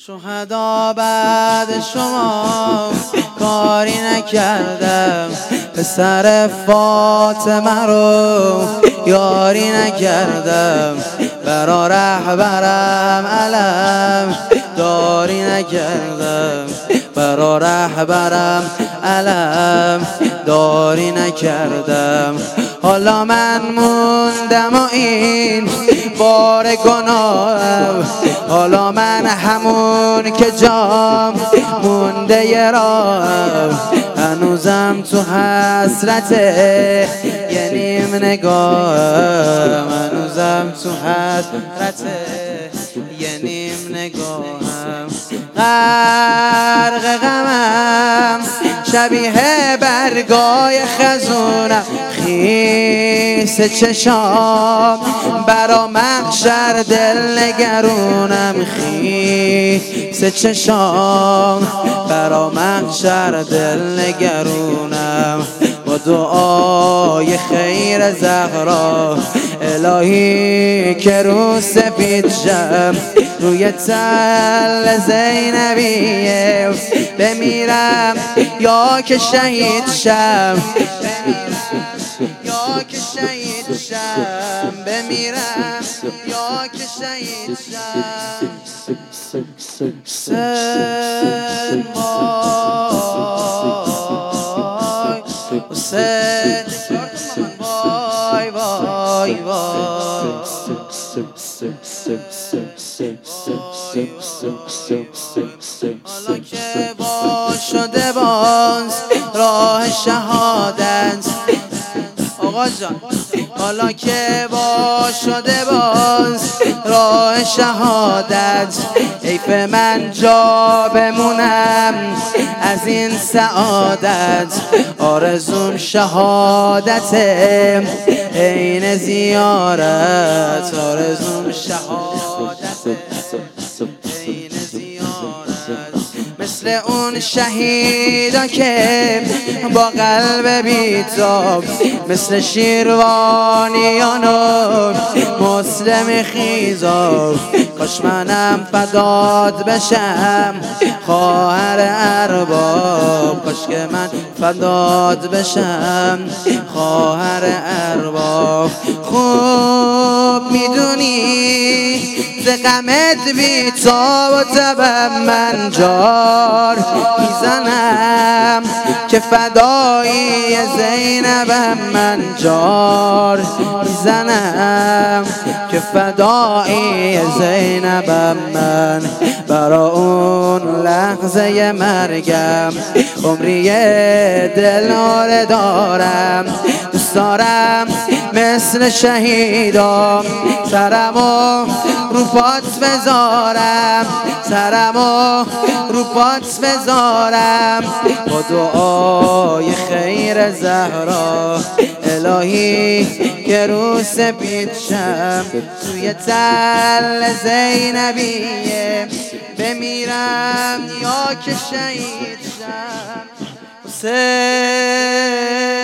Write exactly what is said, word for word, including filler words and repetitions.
شهدا بعد شما کاری نکردم، پسر فاطمه رو یاری نکردم، برا رهبرم علم داری نکردم، برا رهبرم علم داری نکردم. حالا من موندم و این بار گناهم، حالا من همون که جام مونده ی راهم، هنوزم تو حسرت یه نیم نگاهم، هنوزم تو حسرت یه نیم نگاهم. غرق غمم شبیه برگای خزونم، خیس چشام برا محشر دل نگرونم، خیس چشام برا محشر دل نگرونم. با دعای خیر زهرا الهی که رو سفید شم، روی تل زینبیه بمیرم یا که شهید شم، یا که شهید شم، بمیرم یا که شهید شم. حسین وای حسین وای وای وای، حالا که با شده باز راه شهادت آقا جان، حالا که با شده باز راه شهادت، حیف من جا بمونم از این سعادت. آرزوم شهادت عین زیارت، آرزوم شهادت عین زیارت، مثل اون شهیدا که با قلب بیتاب، مثل شیروانیان و مسلم خیزاب. کاش منم فداد بشم خواهر ارباب، کاش که من فداد بشم خواهر ارباب. خوب میدونی ز غمت بیتاب و تبم من جار میزنم، که فدایی زینبم من جار میزنم، که فدایی زینبم من. برا اون لحظه مرگم عمری دلاره دارم، دوست دارم مثل شهیدام سرمو رو پات بذارم، سرمو رو پات بذارم. با دعای خیر زهرا الهی که رو سپید شم، توی تل زینبیه بمیرم یا که شهید شم. حسین